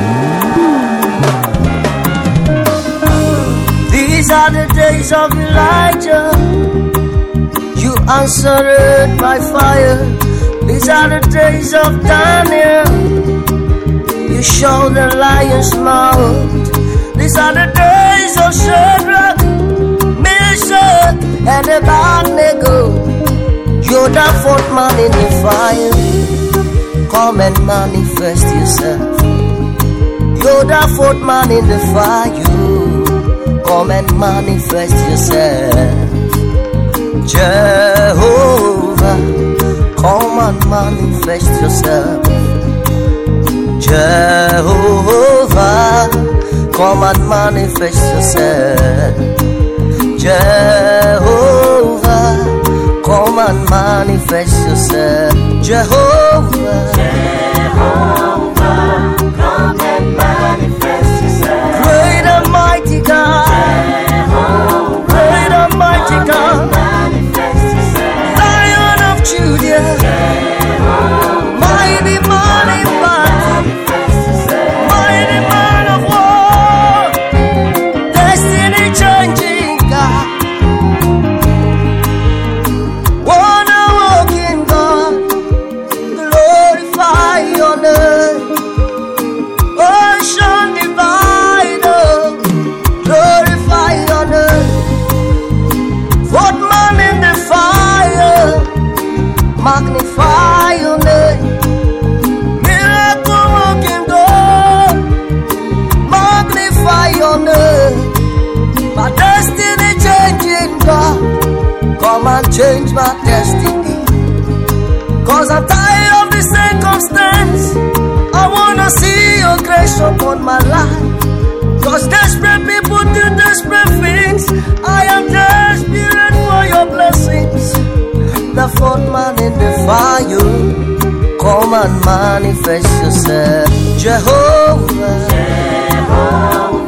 These are the days of Elijah. You answered by fire. These are the days of Daniel. You showed the lion's mouth. These are the days of Shadrach, Meshach, and Abednego. You're the fourth man in the fire. Come and manifest yourself. You're the fourth man in the fire. Come and manifest yourself. Jehovah, come and manifest yourself. Jehovah, come and manifest yourself. Jehovah, come and manifest yourself. Jehovah, Jehovah, come and manifest yourself. Great and mighty God, Jehovah, great and mighty God, manifest yourself. Lion of Judah, mighty man in battle, mighty man of war, destiny changing God, wonder working God, glorify your name, ocean divider, glorify your name, fourth man in the fire, magnify your name, miracle working God, magnify your name, my destiny changing God, come and change my destiny, cause I'm tired of the circumstance, I wanna see your grace upon my life, cause desperate people do desperate things, I am desperate for your blessings. The fourth man in the fire, come and manifest yourself. Jehovah, Jehovah,